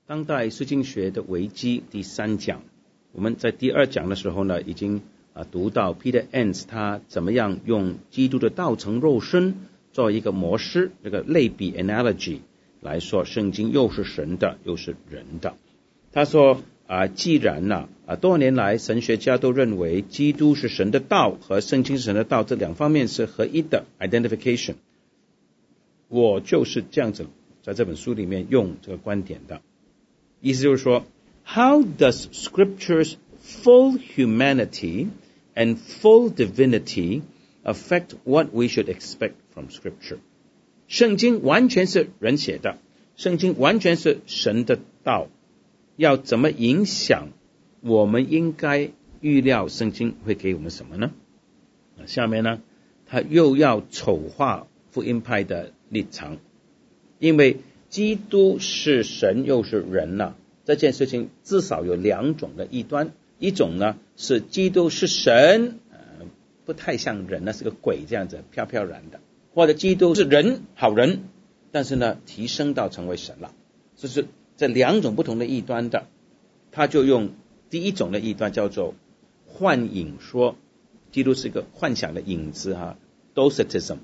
当代释经学的危机第3讲，我们在第2讲的时候呢，已经读到 Peter Enns 他怎么样用基督的道成肉身作为一个模式，这个类比 analogy 来说，圣经又是神的又是人的。他说既然多年来神学家都认为基督是神的道和圣经是神的道，这2方面是合一的 identification， 我就是这样子在这本书里面用这个观点的。意思就是说 How does Scripture's full humanity and full divinity affect what we should expect from Scripture？ 圣经完全是人写的，圣经完全是神的道，要怎么影响我们应该预料圣经会给我们什么呢？下面呢，他又要丑化福音派的立场，因为基督是神又是人这件事情至少有2种的异端。一种呢是基督是神，不太像人是个鬼这样子飘飘然的，或者基督是人好人，但是呢提升到成为神了。这是这2种不同的异端的。他就用第一种的异端叫做幻影说，基督是一个幻想的影子Docetism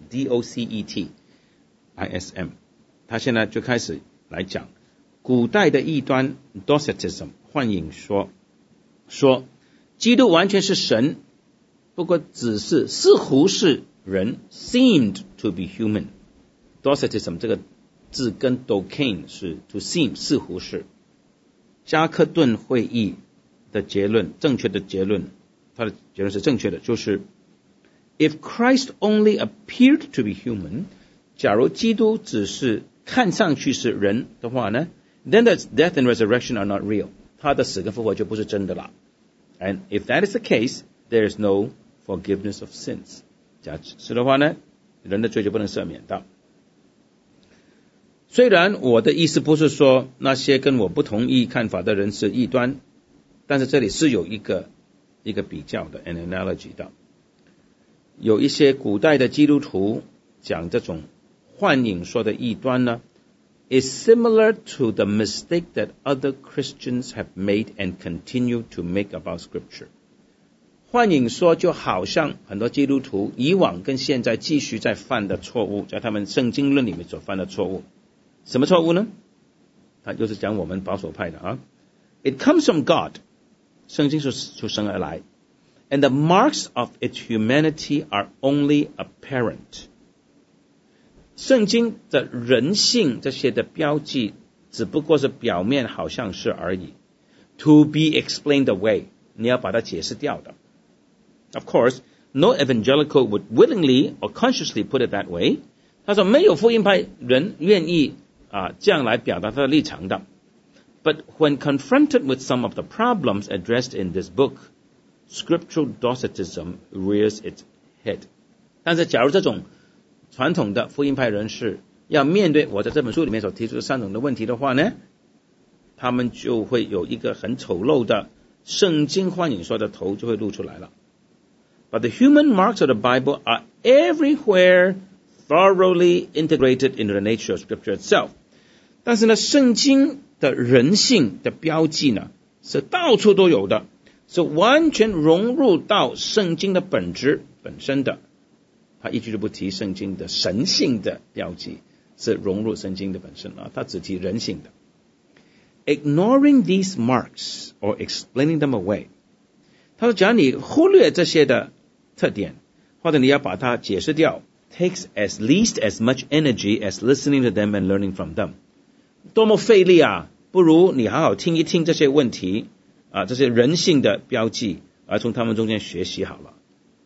D-O-C-E-T-I-S-M。 他现在就开始来讲古代的异端 Docetism 幻影说基督完全是神，不过只是似乎是人 seemed to be human。 Docetism 这个字跟 Docane 是 to seem 似乎是。加克顿会议的结论，正确的结论，他的结论是正确的，就是 If Christ only appeared to be human， 假如基督只是看上去是人的话呢， then that death and resurrection are not real， 他的死跟复活就不是真的了。 And if that is the case, there is no forgiveness of sins， 假使的话呢，人的罪就不能赦免到。虽然我的意思不是说那些跟我不同意看法的人是异端，但是这里是有一个比较的 an analogy 的。有一些古代的基督徒讲这种幻影说的异端呢 is similar to the mistake that other Christians have made and continue to make about Scripture。 幻影说就好像很多基督徒以往跟现在继续在犯的错误，在他们圣经论里面所犯的错误。什么错误呢？他就是讲我们保守派的It comes from God， 圣经是出生而来， and the marks of its humanity are only apparent。 圣经的人性这些的标记只不过是表面好像是而已， to be explained away， 你要把它解释掉的。 Of course, no evangelical would willingly or consciously put it that way。 他说没有福音派人愿意这样来表达他的立场的。 But when confronted with some of the problems addressed in this book, scriptural Docetism rears its head。 但是假如这种传统的福音派人士要面对我在这本书里面所提出的3种的问题的话呢，他们就会有一个很丑陋的圣经幻影说的头就会露出来了。 But the human marks of the Bible are everywhere thoroughly integrated into the nature of Scripture itself。 但是呢，圣经的人性的标记呢，是到处都有的，是完全融入到圣经的本质本身的。他一句都不提圣经的神性的标记是融入圣经的本身他只提人性的。 Ignoring these marks or explaining them away， 他说假如你忽略这些的特点，或者你要把它解释掉， takes at least as much energy as listening to them and learning from them。 多么费力不如你好好听一听这些问题这些人性的标记，而从他们中间学习好了。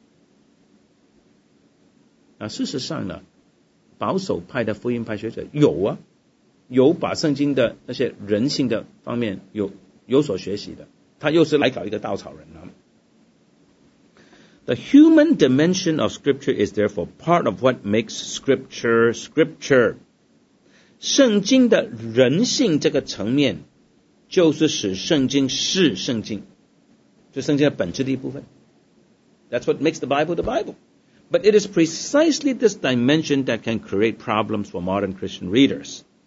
事实上呢，保守派的福音派学者有把圣经的那些人性的方面有所学习的，他又是来搞一个稻草人The human dimension of Scripture is therefore part of what makes Scripture Scripture。 圣经的人性这个层面就是使圣经是圣经，就圣经的本质的一部分。 That's what makes the Bible the Bible。 But it is precisely this dimension that can create problems for modern Christian readers。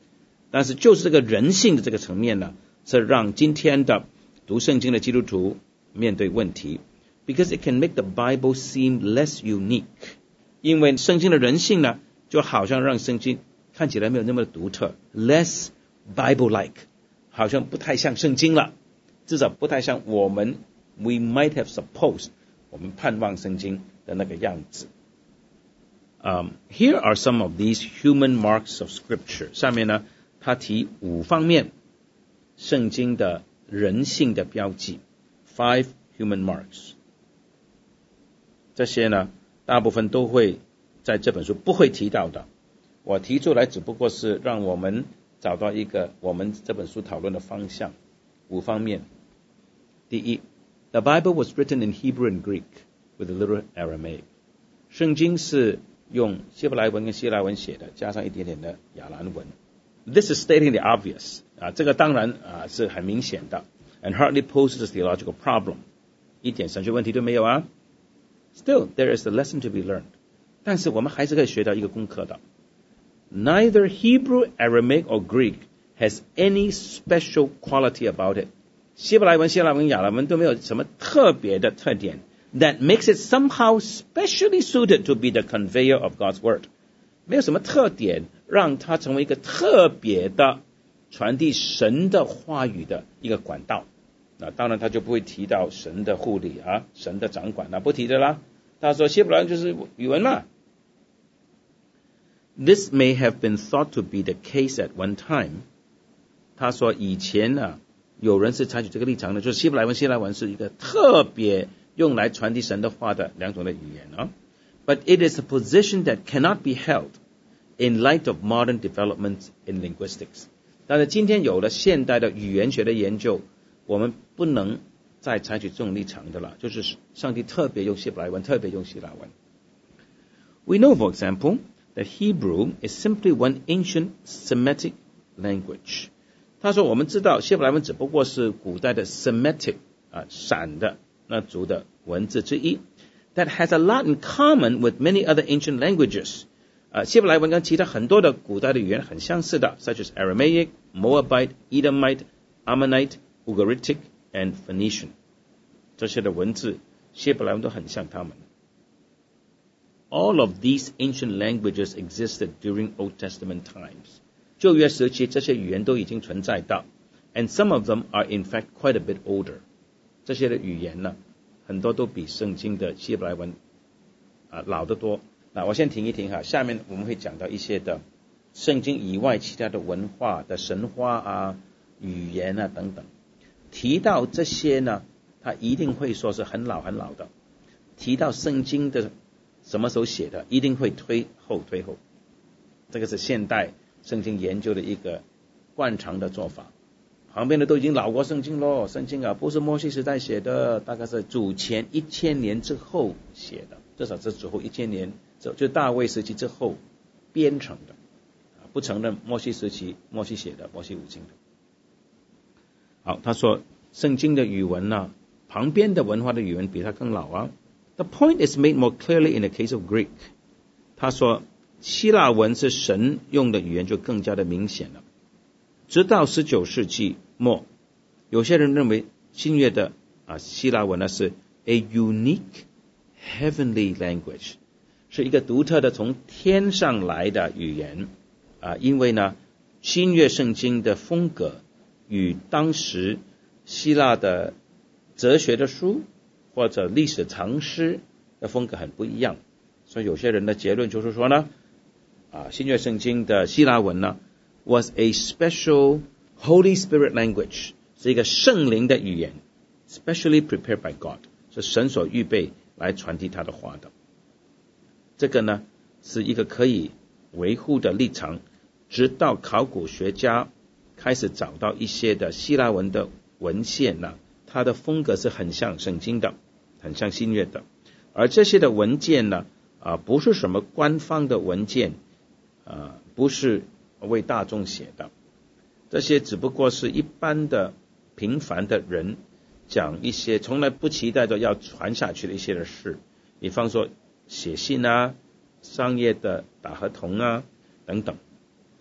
但是就是这个人性的这个层面呢，是让今天的读圣经的基督徒面对问题。Because it can make the Bible seem less unique. 因为圣经的人性呢，就好像让圣经看起来没有那么独特 ，less Bible-like， 好像不太像圣经了，至少不太像we might have supposed 我们盼望圣经的那个样子。Here are some of these human marks of Scripture. 下面呢，他提5方面圣经的人性的标记 ，5 human marks。这些呢，大部分都会在这本书不会提到的。我提出来只不过是让我们找到一个我们这本书讨论的方向。5方面。第一 ，The Bible was written in Hebrew and Greek with a little Aramaic. 圣经是用希伯来文跟希腊文写的，加上一点点的亚兰文。This is stating the obvious. 这个当然是很明显的 ，and hardly poses a theological problem. 一点神学问题都没有啊。Still, there is a lesson to be learned. 但是我们还是可以学到一个功课的。Neither Hebrew, Aramaic, or Greek has any special quality about it. 希伯来文、希腊文、亚兰文都没有什么特别的特点 that makes it somehow specially suited to be the conveyor of God's word. 没有什么特点让它成为一个特别的传递神的话语的一个管道。那当然他就不会提到神的护理神的掌管不提的啦。他说希伯来文就是语文啦。This may have been thought to be the case at one time. 他说以前有人是采取这个立场的，就是希伯来文、希腊文是一个特别用来传递神的话的两种的语言But it is a position that cannot be held in light of modern developments in linguistics. 但是今天有了现代的语言学的研究，我们不能再采取这种立场的了，就是上帝特别用希伯来文，特别用希腊文。We know, for example, that Hebrew is simply one ancient Semitic language. 他说我们知道希伯来文只不过是古代的 Semitic 闪的那族的文字之一 that has a lot in common with many other ancient languages. 希伯来文跟其他很多的古代的语言很相似的 such as Aramaic, Moabite, Edomite, Ammonite, Ugaritic, and Phoenician. 这些的文字希伯来文都很像他们。All of these ancient languages existed during Old Testament times. 旧约时期这些语言都已经存在的 and some of them are in fact quite a bit older. 这些的语言呢，很多都比圣经的希伯来文老得多。那我先停一停下面我们会讲到一些的圣经以外其他的文化的神话语言等等。提到这些呢，他一定会说是很老很老的。提到圣经的什么时候写的，一定会推后。这个是现代圣经研究的一个惯常的做法。旁边的都已经老过圣经咯，圣经不是摩西时代写的，大概是主前1000年之后写的，至少是主后1000年，就大卫时期之后编成的，不承认摩西时期摩西写的，摩西五经的。好，他说圣经的语文旁边的文化的语文比它更老The point is made more clearly in the case of Greek. 他说希腊文是神用的语言就更加的明显了。直到19世纪末，有些人认为新约的希腊文是 a unique heavenly language， 是一个独特的从天上来的语言因为呢新约圣经的风格与当时希腊的哲学的书或者历史长诗的风格很不一样，所以有些人的结论就是说呢新约圣经的希腊文呢 was a special Holy Spirit language， 是一个圣灵的语言 specially prepared by God， 是神所预备来传递他的话的。这个呢是一个可以维护的立场，直到考古学家开始找到一些的希腊文的文献它的风格是很像圣经的，很像新约的。而这些的文件呢不是什么官方的文件不是为大众写的，这些只不过是一般的平凡的人讲一些从来不期待的要传下去的一些的事，比方说写信商业的打合同等等。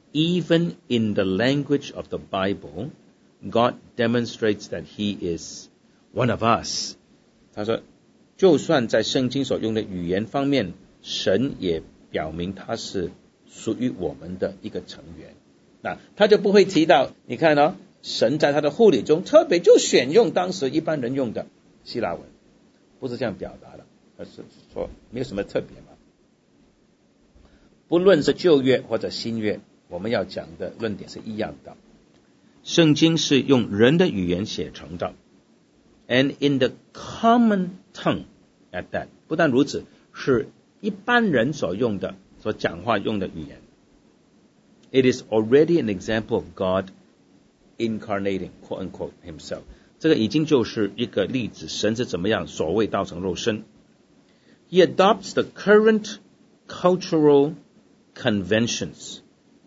Even in the language of the Bible, God demonstrates that He is one of us. 他说，就算在圣经所用的语言方面，神也表明他是属于我们的一个成员。那他就不会提到，你看哦，神在他的护理中特别就选用当时一般人用的希腊文，不是这样表达的，而是说没有什么特别嘛。不论是旧约或者新约，我们要讲的论点是一样的。圣经是用人的语言写成的 ，and in the common tongue at that。不但如此，是一般人所用的、所讲话用的语言。It is already an example of God incarnating, quote unquote, himself。这个已经就是一个例子，神是怎么样所谓道成肉身。He adopts the current cultural conventions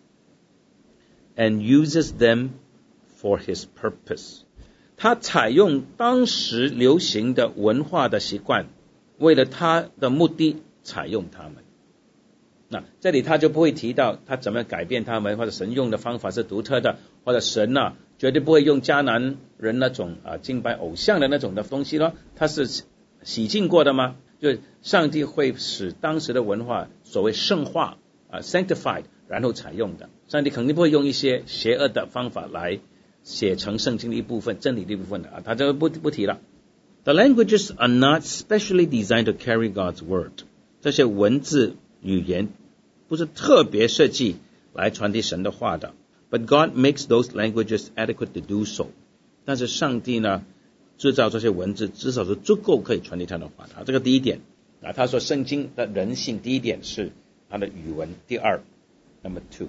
and uses them for his purpose。 他采用当时流行的文化的习惯，为了他的目的采用他们。那这里他就不会提到他怎么改变他们，或者神用的方法是独特的，或者神绝对不会用迦南人那种敬拜偶像的那种的东西咯。他是洗净过的吗？就上帝会使当时的文化所谓圣化sanctified， 然后采用的。上帝肯定不会用一些邪恶的方法来写成圣经的一部分、真理的一部分的他就不提了。The languages are not specially designed to carry God's word。 这些文字语言不是特别设计来传递神的话的。But God makes those languages adequate to do so。 但是上帝呢，制造这些文字至少是足够可以传递他的话的。这个第一点他说圣经的人性，第一点是它的语文。第二 Number 2，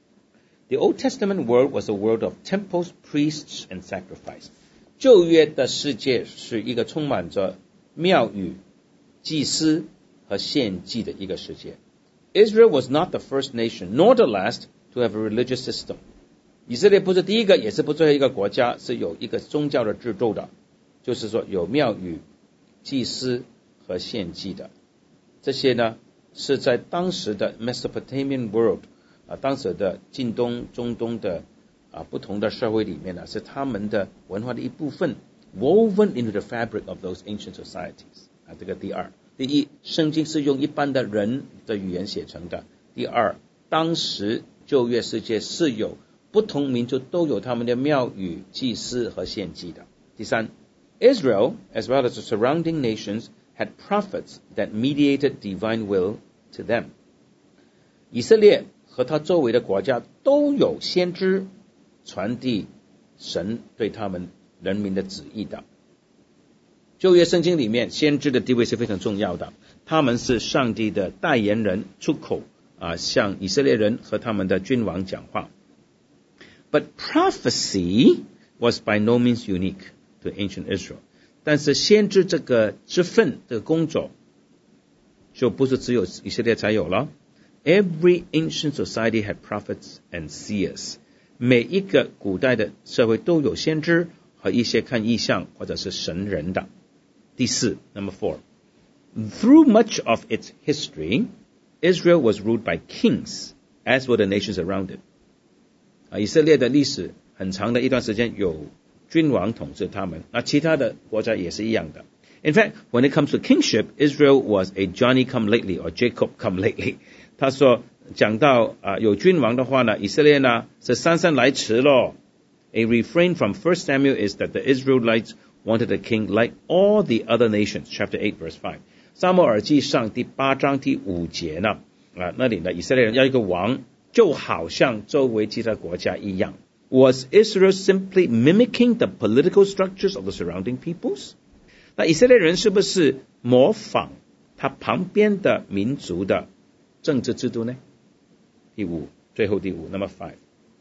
The Old Testament world was a world of temples, priests, and sacrifice。 旧约的世界是一个充满着庙宇、祭司和献祭的一个世界。Israel was not the first nation, nor the last, to have a religious system。 以色列不是第一个，也是不最后一个国家是有一个宗教的制度的，就是说有庙宇、祭司和献祭的。这些呢是在当时的 Mesopotamian world， 当时的近东、中东的不同的社会里面是他们的文化的一部分 woven into the fabric of those ancient societies。 这个第二。第一，圣经是用一般的人的语言写成的。第二，当时旧约世界是有不同民族都有他们的庙宇、祭司和献祭的。第三， Israel as well as the surrounding nations had prophets that mediated divine will to them。 以色列和他周围的国家都有先知传递神对他们人民的旨意的。旧约圣经里面先知的地位是非常重要的，他们是上帝的代言人，出口向以色列人和他们的君王讲话。But prophecy was by no means unique to ancient Israel。 但是先知这个职分，这个工作就不是只有以色列才有了。Every ancient society had prophets and seers。 每一个古代的社会都有先知和一些看异象或者是神人的。第四 Number 4， Through much of its history, Israel was ruled by kings, as were the nations around it。 以色列的历史很长的一段时间有君王统治他们，其他的国家也是一样的。In fact, when it comes to kingship, Israel was a Johnny come lately or Jacob come lately。 他说讲到有君王的话呢，以色列呢是姗姗来迟咯。A refrain from 1 Samuel is that the Israelites wanted a king like all the other nations. Chapter 8, verse 5。 撒母耳记上第8章第5节呢，那里呢以色列人要一个王，就好像周围其他国家一样。Was Israel simply mimicking the political structures of the surrounding peoples？ 那以色列人是不是模仿他旁边的民族的政治制度呢？第五，最后第五 Number 5。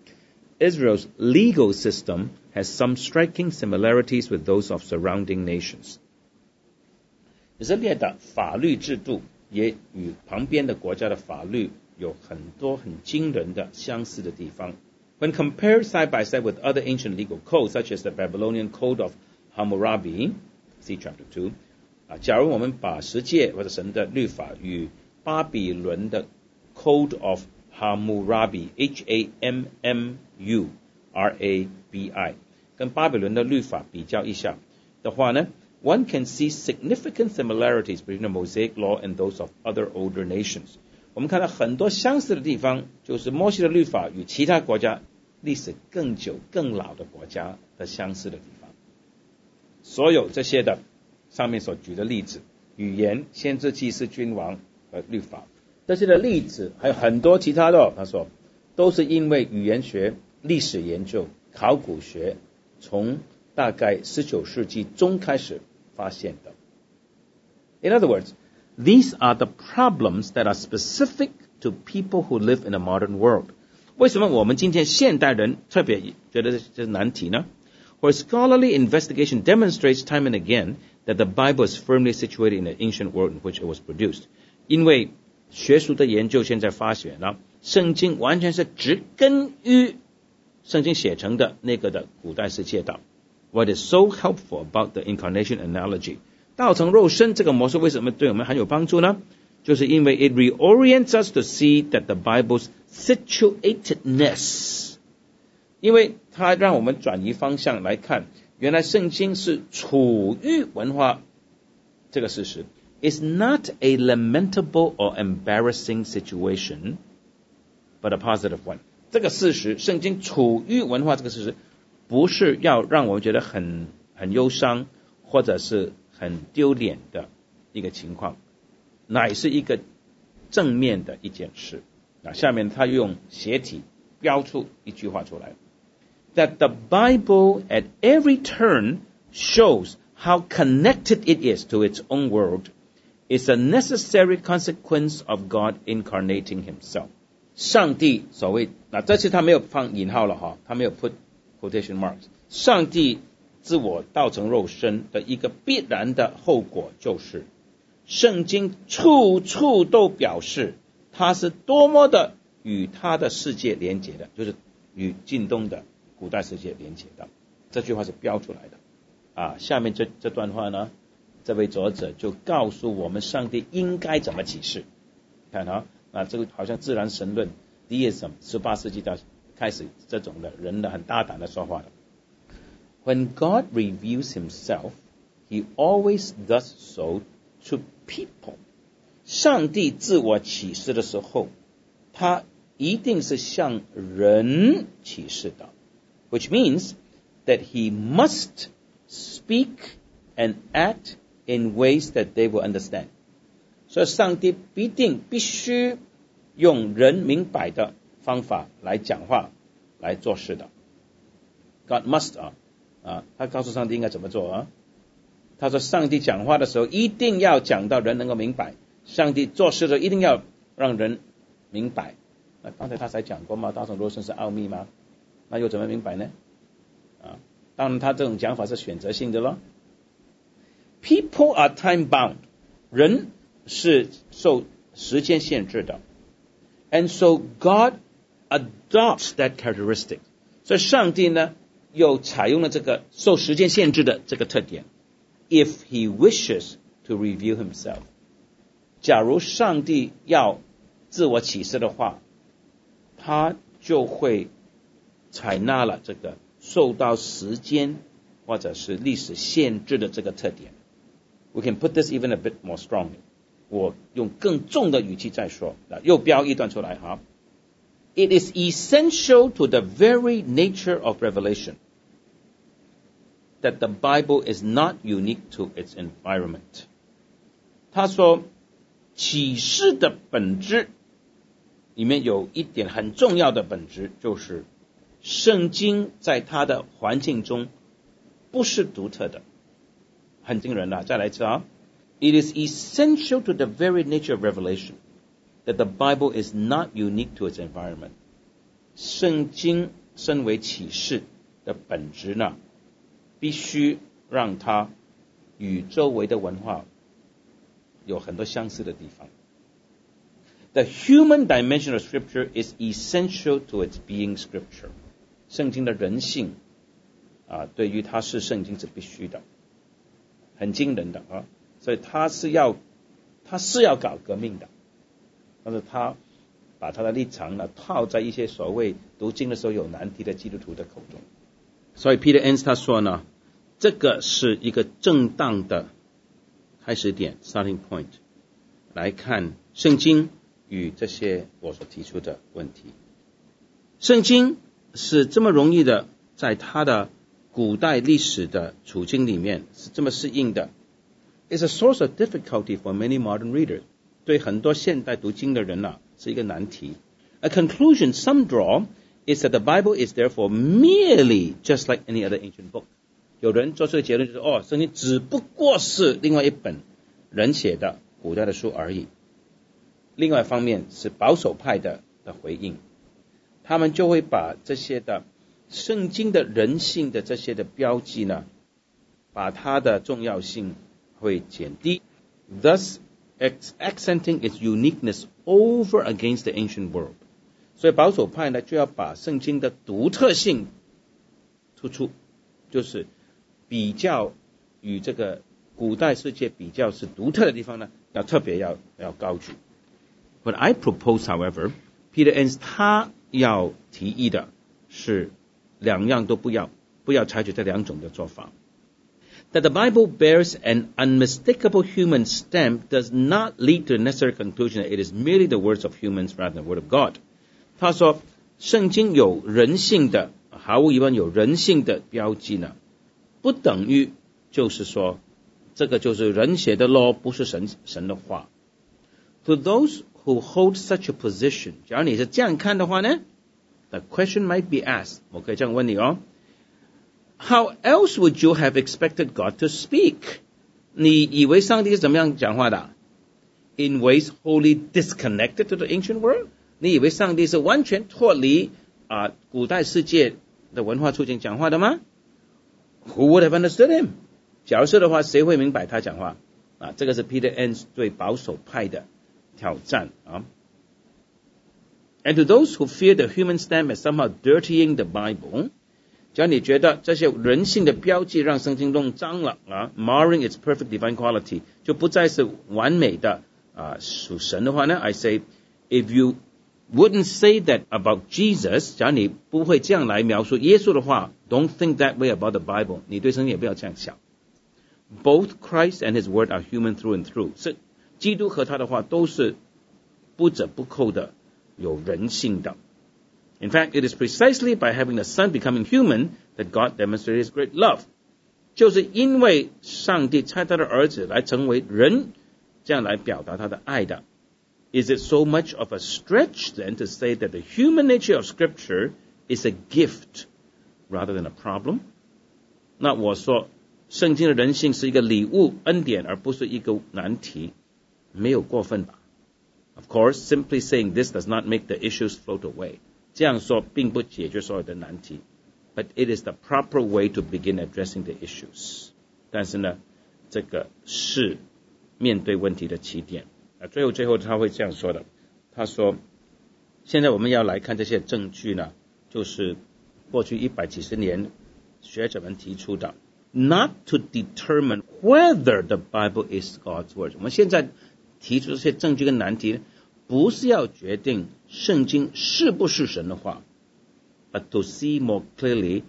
Israel's legal system has some striking similarities with those of surrounding nations。 以色列的法律制度也与旁边的国家的法律有很多很惊人的相似的地方。When compared side by side with other ancient legal codes, such as the Babylonian Code of Hammurabi, see chapter 2， 假如我们把十诫或者神的律法与巴比伦的 Code of Hammurabi Hammurabi 跟巴比伦的律法比较一下的话呢， one can see significant similarities between the Mosaic law and those of other older nations。 我们看到很多相似的地方，就是摩西的律法与其他国家历史更久更老的国家的相似的地方。所有这些的上面所举的例子，语言、先知、祭司、君王和律法，这些的例子还有很多其他的，他说都是因为语言学、历史研究、考古学从大概19世纪中开始发现的。 In other words, these are the problems that are specific to people who live in a modern world。 为什么我们今天现代人特别觉得这是难题呢？ Where scholarly investigation demonstrates time and again that the Bible is firmly situated in the ancient world in which it was produced。 因为学术的研究现在发现了，圣经完全是植根于圣经写成的那个的古代世界的。 What is so helpful about the incarnation analogy？ 道成肉身这个模式为什么对我们很有帮助呢？就是因为 it reorients us to see that the Bible's situatedness， 因为它让我们转移方向来看，原来圣经是处于文化这个事实。 It's not a lamentable or embarrassing situation, but a positive one。 这个事实，圣经处于文化这个事实，不是要让我们觉得很忧伤或者是很丢脸的一个情况，乃是一个正面的一件事。那下面他用斜体标出一句话出来 ，That the Bible at every turn shows how connected it is to its own world is a necessary consequence of God incarnating himself。 上帝所谓，那这次他没有放引号了哈，他没有 put quotation marks。 上帝自我道成肉身的一个必然的后果，就是圣经处处都表示他是多么的与他的世界连结的，就是与近东的古代世界连结的。这句话是标出来的啊。下面这段话呢，这位作者就告诉我们上帝应该怎么启示。看啊，这个好像自然神论 Deism 18世纪到开始这种的人的很大胆的说话的。When God reveals himself, he always does so to people。 上帝自我启示的时候，他一定是向人启示的， which means that he must speak and act in ways that they will understand。 所以上帝必须用人明白的方法来讲话来做事的。 God must 他告诉上帝应该怎么做啊？他说上帝讲话的时候一定要讲到人能够明白，上帝做事的时候一定要让人明白。那刚才他才讲过嘛，道成肉身是奥秘吗？那又怎么明白呢？当然他这种讲法是选择性的咯。 People are time bound， 人是受时间限制的， and so God adopts that characteristic。 所以上帝呢又采用了这个受时间限制的这个特点。 If he wishes to reveal himself， 假如上帝要自我启示的话，他就会采纳了这个受到时间或者是历史限制的这个特点。 We can put this even a bit more strongly， 我用更重的语气再说，又标一段出来哈。 It is essential to the very nature of revelation that the Bible is not unique to its environment。 他说启示的本质里面有一点很重要的本质，就是圣经在它的环境中不是独特的。很惊人了，再来一次啊。 It is essential to the very nature of revelation that the Bible is not unique to its environment。 圣经身为启示的本质呢，必须让它与周围的文化有很多相似的地方。 The human dimension of Scripture is essential to its being Scripture。 圣经的人性对于它是圣经是必须的，很惊人的啊！所以他是要搞革命的，但是他把他的立场呢套在一些所谓读经的时候有难题的基督徒的口中。所以 Peter Enns 他说呢，这个是一个正当的开始点 starting point 来看圣经与这些我所提出的问题。圣经是这么容易的在他的古代历史的处境里面是这么适应的， It's a source of difficulty for many modern readers， 对很多现代读经的人是一个难题。 A conclusion some draw is that the Bible is therefore merely just like any other ancient book。 有人做这个结论就是圣经只不过是另外一本人写的古代的书而已。另外一方面是保守派的回应，他们就会把这些的圣经的人性的这些的标记呢，把它的重要性会减低， thus accenting its uniqueness over against the ancient world。 所以保守派呢就要把圣经的独特性突出，就是比较与这个古代世界比较是独特的地方呢，要特别要高举。 But I propose, however, Peter Enns 他要提议的是两样都不要采取这两种的做法。 That the Bible bears an unmistakable human stamp does not lead to the necessary conclusion that it is merely the words of humans rather than the word of God。 他说圣经有人性的，毫无疑问有人性的标记呢，不等于就是说这个就是人写的咯，不是神的话。 To those who hold such a position， 假如你是这样看的话呢， the question might be asked， 我可以这样问你How else would you have expected God to speak？ 你以为上帝是怎么样讲话的？ In ways wholly disconnected to the ancient world？ 你以为上帝是完全脱离古代世界的文化处境讲话的吗？ Who would have understood him？ 假如是的话，谁会明白他讲话？这个是 Peter Enns 对保守派的挑战And to those who fear the human stamp as somehow dirtying the Bible， 假如你觉得这些人性的标记让圣经弄脏了marring its perfect divine quality， 就不再是完美的属神的话呢， I say if you wouldn't say that about Jesus， 假如你不会这样来描述耶稣的话， don't think that way about the Bible， 你对圣经也不要这样想。 Both Christ and his word are human through and through， 是基督和他的话都是不折不扣的有人性的。 In fact, it is precisely by having the Son becoming human that God demonstrated his great love。 就是因为上帝差他的儿子来成为人，这样来表达他的爱的。 Is it so much of a stretch then to say that the human nature of Scripture is a gift rather than a problem？ 那我说圣经的人性是一个礼物恩典，而不是一个难题，没有过分吧？ Of course, simply saying this does not make the issues float away。 这样说并不解决所有的难题， but it is the proper way to begin addressing the issues。 但是呢，这个是面对问题的起点。最后他会这样说的，他说现在我们要来看这些证据呢，就是过去100几十年学者们提出的， not to determine whether the Bible is God's word。 我们现在提出这些证据跟难题，不是要决定圣经是不是神的话， but to see more clearly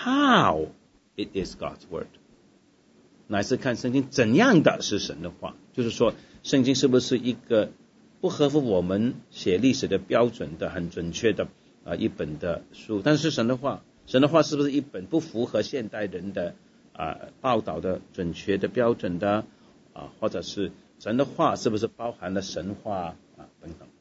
how it is God's word， 乃是看圣经怎样的是神的话，就是说圣经是不是一个不合乎我们写历史的标准的很准确的一本的书，但是神的话是不是一本不符合现代人的报道的准确的标准的或者是神的话是不是包含了神话等等。